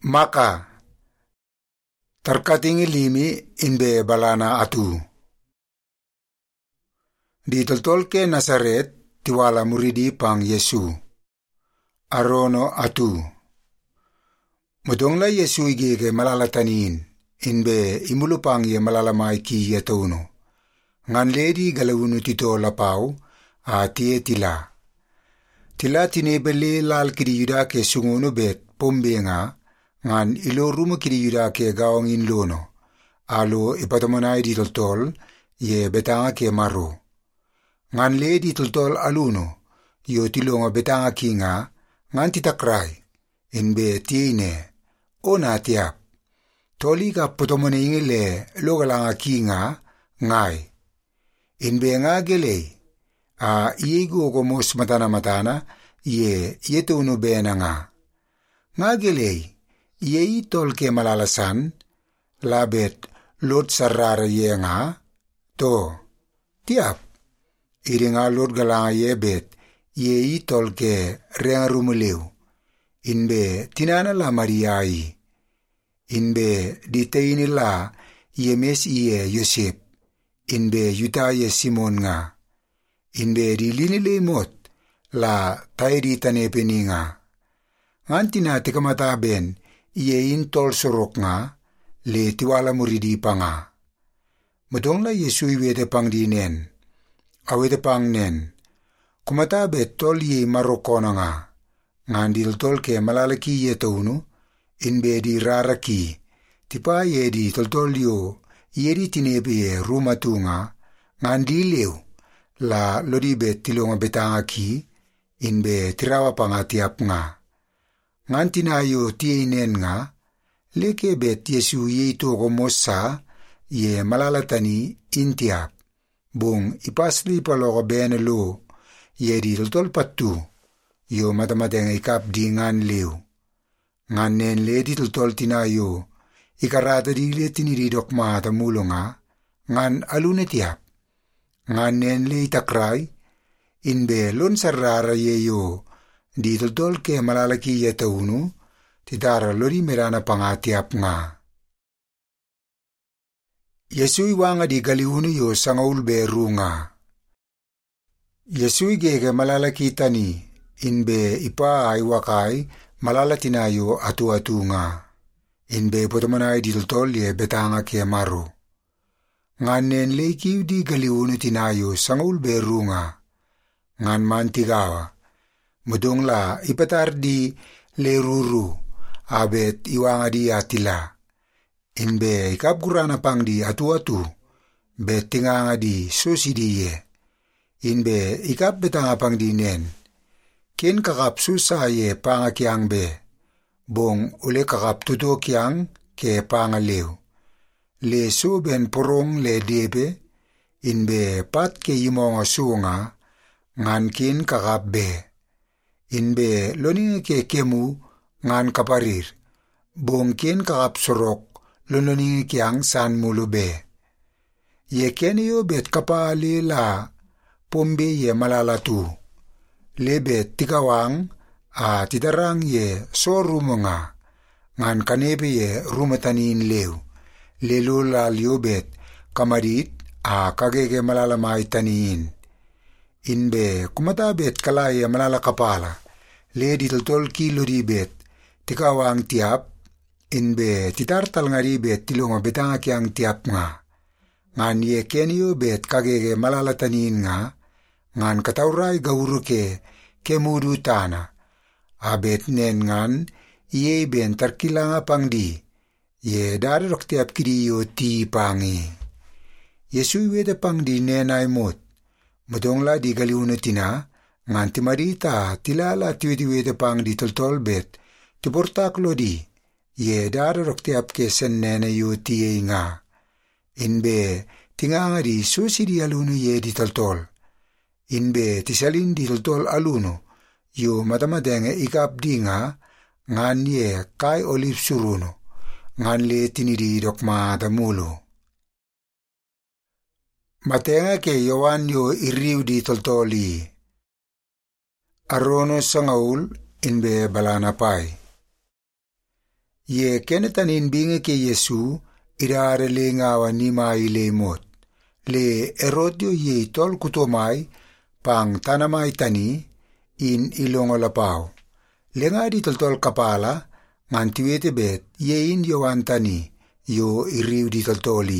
Maka tarkating ilimi inbe balana atu. Di toltol ke Nazaret tiwala muridi pang Yesu. Arono atu. Mudongla Yesu igege malalatanin inbe imulupang ye malalamay ki yatauno. Ngan ledi galawunu tito lapau a tie tila. Tila tinebele lal kidi yuda ke sungunu bet pombenga ngan ilo rumo kidi yuda ke gawang in lono. Alo ipatamonay di toltol ye betanga ke maro. Ngan ledi toltol aluno yo tilonga betanga kinga ngan titakray inbe tiine ona tiap. Toli ka potomone ingile logalanga kinga ngai. Inbe nga gelei a iego gomos matana ye yetuno bena nga. Nga gelei ye itol ke malalasan labet lot sarara ye nga to tiap. Iri nga lot galanga ye bet ye itol ke renga rumuleu. Inbe tinana la Mariai. Inbe diteini la yemes iye Yosep. Inbe yuta ye Simon nga. Inbe di linile mot la tairi tanepeni nga. Ngantina tikamata ben iye intol sorok nga le tiwala muridi pa nga. Mudong la Yesu iwete pang dinen. Awete pang nen. Kumata bet tol ye marokona nga. Ngandil tol ke malalaki ye taunu. Inbe di raraki. Tipa ye di toltol yo. Yeri tinebe ye rumatunga. Ngandileu. La lodi bet tilonga betanga ki. Inbe tirawa panga tiap nga. Ngantina yo tienen nga. Leke bet Yesu ye ito gomosa. Ye malalatani intiap. Bung ipasli palogo bene lo. Ye di toltol patu. Yo matamateng ikap di ngan leu. Ngan nen le di toltol tinayo. Ikarata di le tiniridok mata mulo nga. Ngan alune tiap. Ngan nen le itakray. Inbe lon sarara ye yo. Di toltol ke malalaki ye taunu. Titara lori merana pangatiap nga. Yesu iwanga di galiunu yo sangaul beru nga. Yesu igege malalaki tani. Inbe ipa ay wakay malalatinayo atu-atu nga. Inbe potamanay di toltol ye betanga ke maro. Ngan nen leikiw di galiunu tinayo sangaul beru nga. Ngan mantigawa. Mudong la ipatar di leruru. Abet iwanga di atila. Inbe ikapgurana pang di atu-atu. Bet tinganga di susidiye. Inbe ikap betanga pang di nen. Ken kakap susa ye panga kiang be. Bong ule kakap tuto kiang ke panga leu. Le so ben porong le debe. Inbe pat ke imonga sunga. Ngan ken kakap be. Inbe loninga ke kemu ngan kaparir. Bong ken kakap sorok. Loninga kiang san mulu be. Ye ken yo bet kapali la. Pombe ye malalatu. Lebet tikawang a titarang ye sorumo nga. Ngan kanebe ye rumatanin leu. Lelo la liobet kamarit a kagege malalamay taniin. Inbe kumatabet kalaya malalakapala. Le di toltol kilo di bet. Tikawang tiap. Inbe titartal nga di bet tilonga betanga kiang tiap nga. Ngan ye kenyo bet kagege malalatanin nga. Ngan katauray gawuro ke kemudu tana. Abet nen ngan iye ben tarkilanga pang di. Ye darirok tiap kiriyo ti pangi. Yesu iwede pang di nenay mot. Mudongla di galiuno tina. Ngan timarita tilala tiwede pang di toltol bet. Tiportaklo di. Ye darirok tiap ke sen nenayo tiye nga. Inbe tinganga di susi di aluno ye di toltol. Inbe tisalin di toltol aluno. Yo matamadenge ikap di nga. Ngan ye kay olip suruno. Ngan le tiniridok mata mulo. Matenga ke Yowan yo iriw di toltoli. Arono sangaul inbe balana pay. Ye kenetanin bingi ke Yesu irare le ngawa ni mai le mot. Le Herodio ye tol kutomai pang tanamai tani in ilongo lapau. Le nga di toltol kapala ngan tiwete bet ye in Yohan tani yo iriu di toltoli.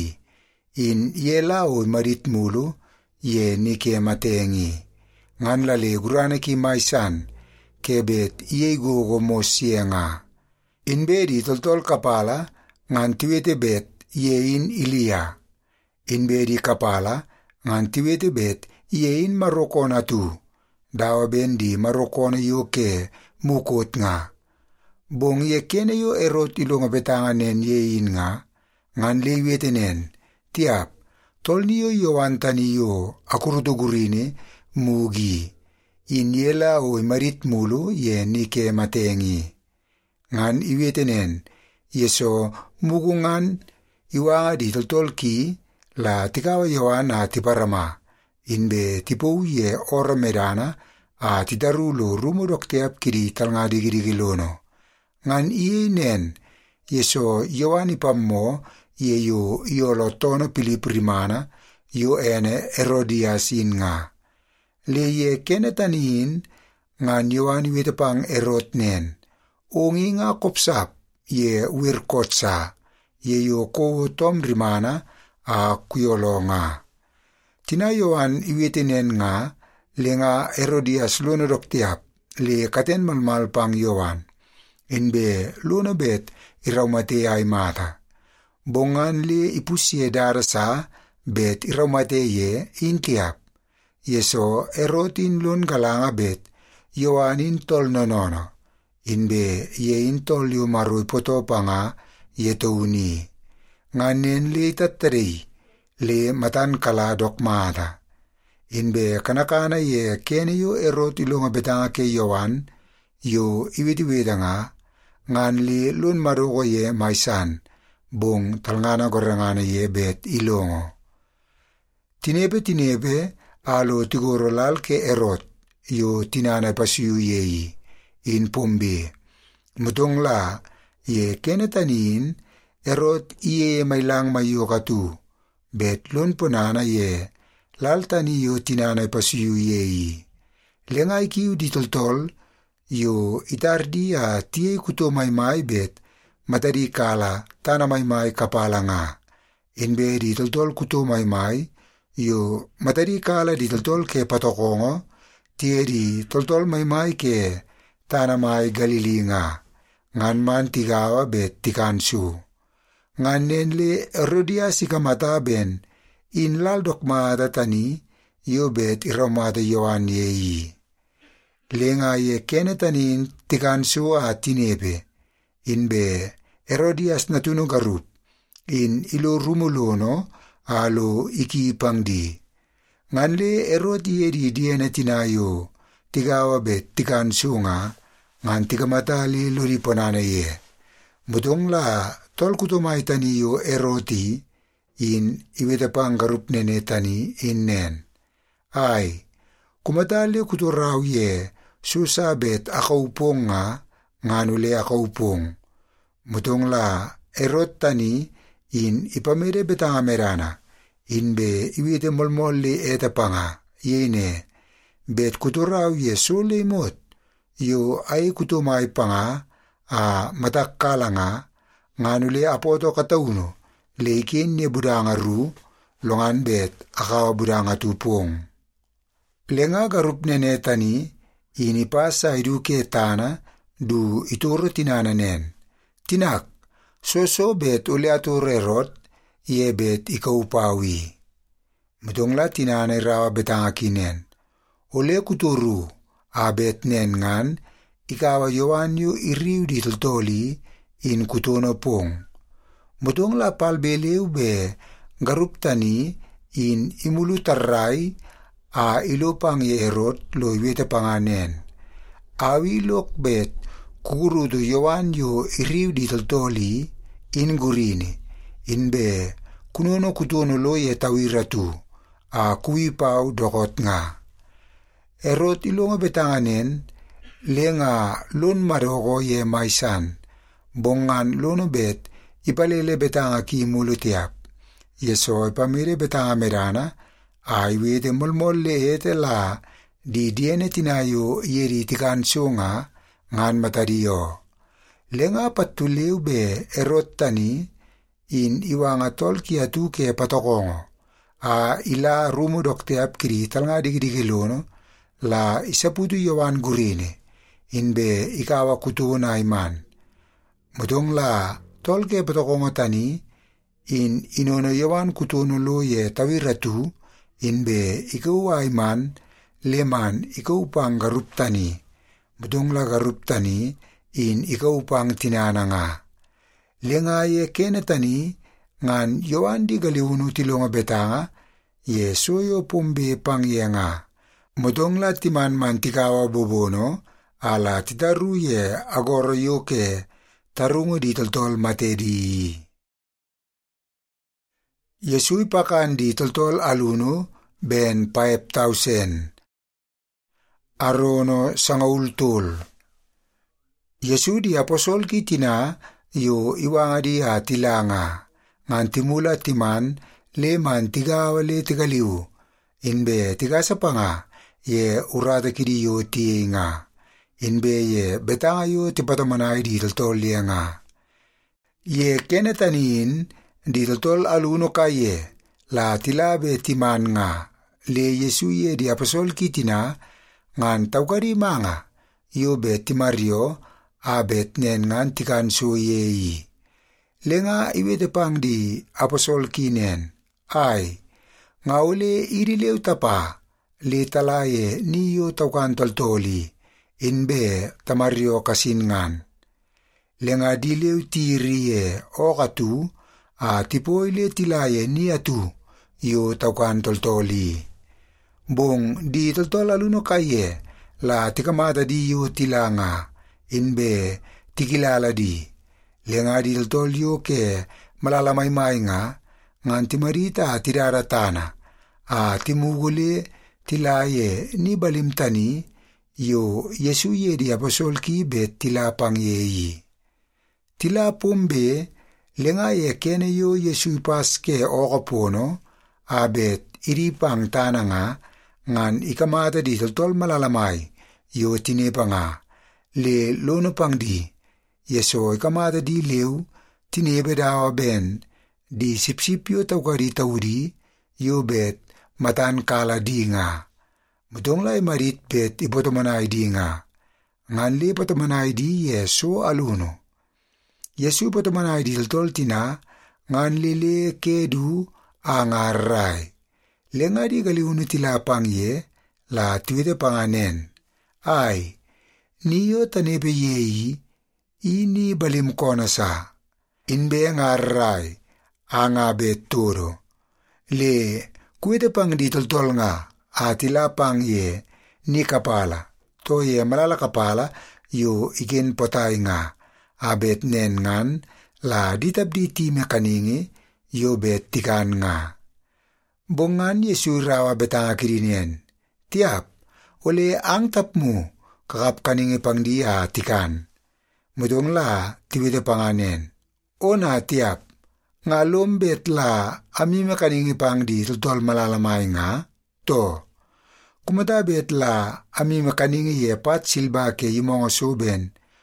In ye lao marit mulu ye nike matengi. Ngan lale gurane ki maisan kebet ye gogo mosienga. In bedi toltol kapala ngan tiwete bet ye in Ilia. In bedi kapala ngan tiwete bet ye in marokona tu. Dawa bendi marokona yo ke mukot nga. Bong ye kene yo Herod ilonga betanganen ye in nga. Ngan liwete nen. Tiap, tol niyo Yohan tani yo akurutugurine mugi. In yela o marit mulu ye nike matengi. Ngan iwetenen, yeso mugungan iwanga di toltol ki la tikawa Yohan a tiparama. Inbe tipou ye ora medana a titarulo rumodok teap kiri talnga digidigilono. Ngan iye nen, yeso Yohan ipammo ye yo iolo tono piliprimana yo ene Herodias in nga. Le ye kenetanin ngan Yohan iwetapang Herod nen. Ongi nga kopsap ye wirkotsa ye yo kowo tom rimana a kuyolo nga. Tina Yohan iwetenen nga le nga Herodias lono dok tiap le katen malmal pang Yohan. Inbe lono bet iraumate ay mata. Bongan le ipusye darasa bet iraumate ye in tiap. Yeso Herodin lon galanga bet Yohanin tol nonono. Inbe ye in tol yo marui poto panga ye touni. Nganen le tatarei le matan kala dok mata. Inbe kanakana ye kene yo Herod ilonga betanga ke Yohan yo iwitiweda nga. Ngan li lun marugo ye maisan. Bong talngana gorangana ye bet ilongo. Tinebe alo tigoro lal ke Herod yo tinana pasiyu yeyi. In pombe. Mutong la ye kenetanin Herod iye mailang mayo katu. Bet lun punana ye lal tani yo tinana pasiyu yeyi. Lengay kiu ditoltol yo itardi a tiye kuto maymay bet matari kala tana maymay kapala nga. Inbe ditoltol kuto maymay yo matari kala ditoltol ke patokongo tiye di toltol maymay ke tana may Galili nga. Ngan man tigawa bet tikansu. Ngan nenle Herodias ikamata ben in laldok mata tani yo bet iramata Yohan yeyi. Lenga ye kenetanin tikansu a tinebe. Inbe Herodias natuno garup. In ilo rumulono alo ikipangdi. Nganle Herod ye di diena tinayo tigawa bet tikansu nga. Ngan tigamatali luri ponana ye. Mutong la tol kutumay tani yo Herodi in iwetapang garup nene tani in nen. Ay, kumatali kuturaw ye susabet akaupong nga nganule akaupong. Mutong la Herod tani in ipamere betanga merana. Inbe iwete molmoli etapanga yene. Bet kuturaw ye sulimot. Yo ay kutumay panga a matakala nga nganule apoto katauno leikin ne budanga ru longan bet akawa budanga tupong. Lenga garup nene tani inipasa iduke tana du ituro tinana nen. Tinak, so bet ule ature Herod ye bet ikaupawi. Mutong la tinana irawa betanga kinen. Ule kuturu abet nen ngan ikawa Yohan yu iriu di toltoli in kutono pong. Mutong la palbeleu be garup tani in imulu taray a ilopang ye Herod lo iwete panganen. Awi lok bet kukurudo Yohan yu iriu di toltoli in gurini. Inbe kunono kutono lo ye tawiratu a kuipau dokot nga. Herod ilonga betanganen lenga lon marogo ye maisan. Bongan lono bet ipalele betanga ki mulutiap. Yeso ipamire betanga merana aiwete molmolle ete la di diene tinayo yeri tikan sunga ngan matariyo. Lenga patuleu be erot tani in iwanga tol ki atu ke patokongo. Ila rumu dokteap kiri talnga digdigilono la isaputu yawan gurine in be ikawa kutuna iman. Mudong la tol ke patokongo tani in inono yawan kutuno lo ye tawiratu in be ikawa iman leman ikaupang garup tani. Mudong la garup tani in ikaupang tinana nga. Lenga ye kene tani ngan yawan di galiunu tilonga betanga ye soyo pumbe pang ye nga. Mudong la timan man tikawa bobono ala titaru ye agoro yoke tarungo di toltol matedi. Yesui pakan di toltol aluno ben 5,000. Arono sangaultul. Yesu di aposol ki tina yo iwanga di atilanga. Ngan timula timan leman tigawale tigaliu. Inbe tigasapa nga ye urata kidi yo tiye nga. Inbe ye betanga yo tipatamanay di toltol ye nga. Ye kenetanin di toltol aluno kaye la tilabe timan nga. Le Yesu ye di apostol ki tina ngan tawkari manga yo bet timario abet nen ngan tikan so yeyi. Lenga iwete pang di apostol kinen. Ay, nga ule irileu tapa le talaye niyo tawkan toltoli inbe tamario kasin ngan. Lenga dileu tiriye okatu tipoy le tilaye ni atu yo tawkan toltoli. Bong di toltol aluno kaye la tikamata di yo tilanga inbe tikilala di. Lenga di toltol yo ke malalamay-may nga ngan timarita tidaratana timugule tilaye ni balimtani yo Yesu ye di apostol ki bet tilapang yeyi. Tilapumbe lenga ye kene yo Yesu pas ke okapono abet iripang tana nga ngan ikamata di toltol malalamay yo tinepa nga. Le lono pang di Yeso ikamata di leu tinebe dawa ben di sipsipyo tawkari tawdi yo bet matan kala di nga. Mudong lay marit bet ipotamanay di nga. Ngan li potamanay di Yeso aluno. Yesu potamanay di toltol tina ngan lile kedu angaray. Lenga di galiunu tilapang ye la tuwete panganen. Ay, niyo tanebe yeyi ini balim kona sa. Inbe ngaray angabet turo. Le kuwete pang di toltol nga tilapang ye ni kapala. To ye malala kapala yo igen potay nga. Abet nen ngan la ditabdi ti mekaningi yo bet tikan nga. Bongan Yesu rawa betanga kirinien. Tiap, ole ang tapmu kakap kaningi pang di tikan. Mudong la tiwete panganen. Ona tiap, nga lombet la ami mekaningi pang di toltol malalamay nga. To, kumatabet la ami mekaningi ye pat silba ke yumongo suben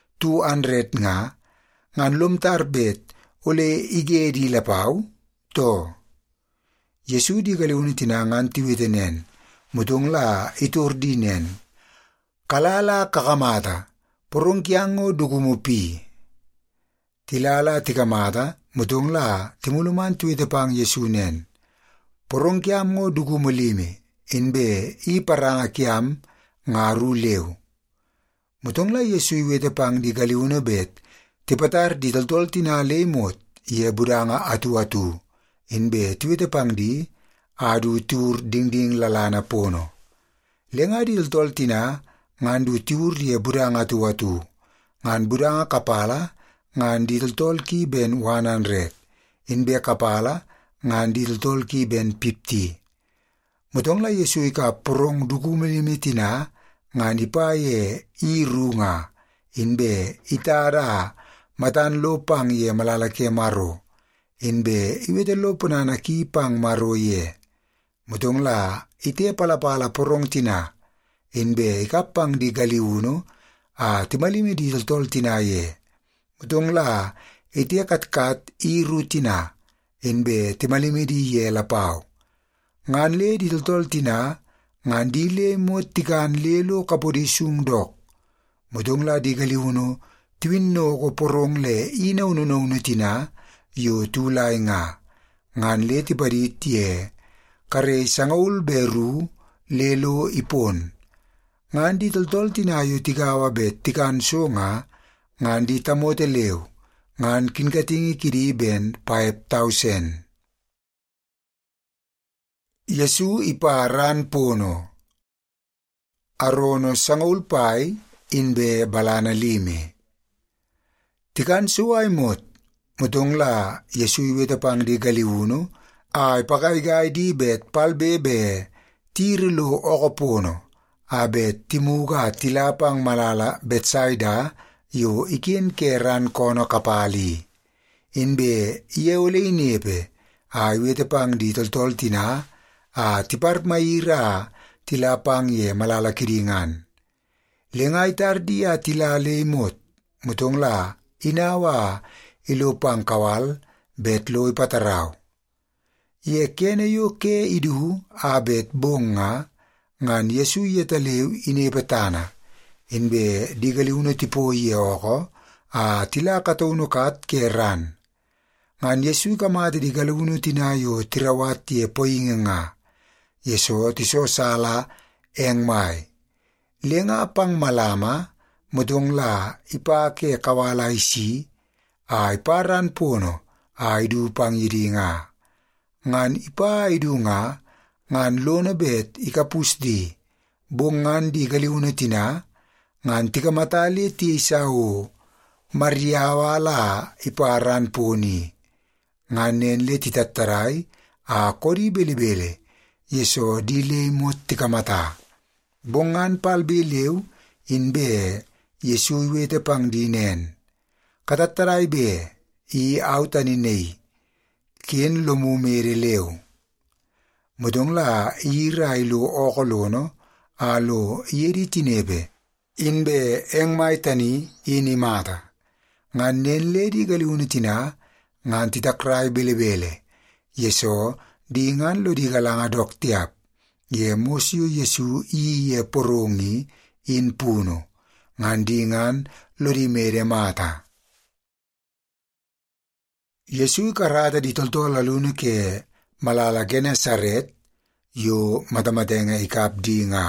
200 nga. Ngan lumtar bet ole ige di lapaw. To, Yesu di galiuni tinangan tiwete nen. Mudong la itur di nen. Kalala kakamata, purong kiango dugumupi. Tilala tikamata, mudong la timuluman tuwite pang Yesu nen. Purong kiam ngo dugumulimi, inbe iparanga kiam ngaru lew. Mudong la Yesu iwete pang di galiuna bet, tipatar di toltol tinalemot, ye budanga atu-atu. Inbe tuwite pang di, adu tur ding-ding lalana pono. Lenga di toltol tina, ngandu tur ye budanga atu-atu. Ngan budanga kapala, ngan di toltol ki ben 100. Inbe kapala, ngan di toltol ki ben 50. Mutong la Yesu ika porong dukumilimitina, ngan ipaye irunga. Inbe itara matan lo pang ye malalake maro, inbe iwete lo punana ki pang maro ye. Mutong la ite palapala porong tina, inbe ikapang di galiuno, timalimi di toltol tina ye. Mutong la ite katkat iru tina, inbe timalimi di ye lapau. Ngan le di toltol tina, ngan di le mo tikan lelo kapodi sungdok. Mutong la di galiuno, tiwinno ko porong le ina ununo tina, yo tulay nga. Ngan le tiparit ye, kare sangaul beru, lelo ipon. Ngan di toltol tina yo tigawa bet tikan so nga, ngan di tamote leo, ngan kinkatingi kiri ben 5,000. Yesu iparan pono. Arono sangaul pai inbe balana lime. Tikan suay mutong la Yesu iweta pang di galiuno, ay pakaigay di bet palbebe tirilo okopono, abet timuga tilapang malala Betsaida yo ikin keran kono kapali. Inbe yeole inepe, ay iweta pang di toltol tina, tipar maira tilapang ye malala kiringan. Lengay tardia tilale mutong la inawa ilupang kawal betlo ipataraw. Ye kene yo ke idu abet bonga ngan Yesu yetalew inepetana, inbe digaliuno tipo ye oko, tila kataunukat keran. Ngan Yesu kamate digaliuno tinayo tirawat ye poinga nga. Yeso tiso sala engmay. Lenga pang malama, mutong la ipake kawala isi, iparan pono, idu pang yiri nga. Ngan ipa idu nga, ngan lono bet ikapusdi, bongan di galiuno tina, ngan tikamatali ti isao, mariawala iparan poni. Ngan nenle titataray, kori belibele, Yeso dile mot tikamata. Bongan palbelew, inbe Yesu iwete pang dinen. Katataray be, autaninay, kien lumumere lew. Mudong la iray lo okolono, alo yeri tinebe, inbe engmay tani inimata. Ngan nenle di galiuno tina, ngan titakray belebele. Yeso, di ngan lo di galanga dok tiap. Ye mosyo Yesu iye porongi in puno. Ngan di ngan lo di mere mata. Yesu karata di toltol alunu ke malala Genesaret, yo matamatenga ikap di nga.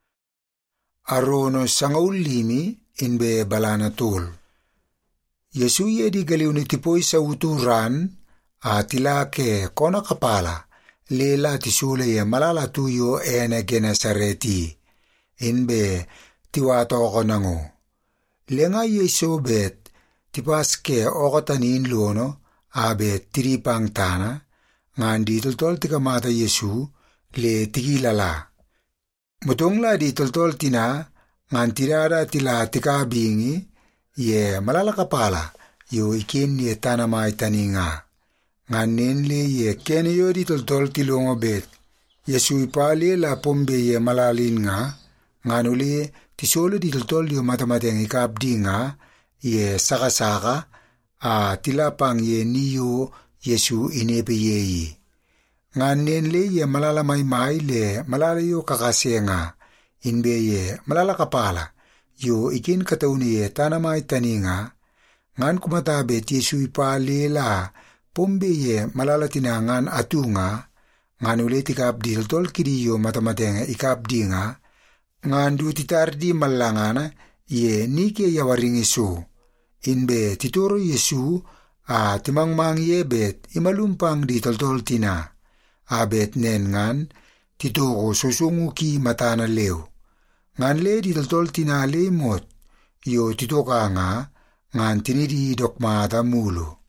Arono sangaul limi inbe balana tul. Yesu ye di galiuni tipoy sa uturan, tila ke kona kapala, lela tisule ye malala tuyo ene Genasareti, inbe tiwato ko nango. Lenga Yesu bet, tipaske okotanin lono, abet tiripang tana, ngan di toltol tikamata Yesu, le tigilala. Mutong la di toltol tina, ngan tirada tila tikabingi, ye malala kapala, yo ikin ye tanamay taninga. Ngan nenle ye kene yo di toltol tilongo bet. Yesu ipali la pombe ye malalin nga, ngan uli tisolo di toltol yo matamateng ikabdi nga, ye saka-saka, tilapang ye niyo Yesu inepe yeyi. Ngan nenle ye malala may le malala yo kakase nga, inbe ye malala kapala, yo ikin katauni ye tanamay taninga, ngan kumatabet Yesu ipali la pombe ye malala tinangan atunga, ngan ulit ikabdi toltol kiriyo matamatenga ikabdi nga, ngan du titardi malangana ye nike yawaring Yesu. Inbe tituro Yesu timangmang ye bet imalumpang di toltol tina, abet nen ngan titoko susungu ki matana lew. Ngan le di toltol tina le mot, yo titoka nga, ngan tinidi dokmata mulo.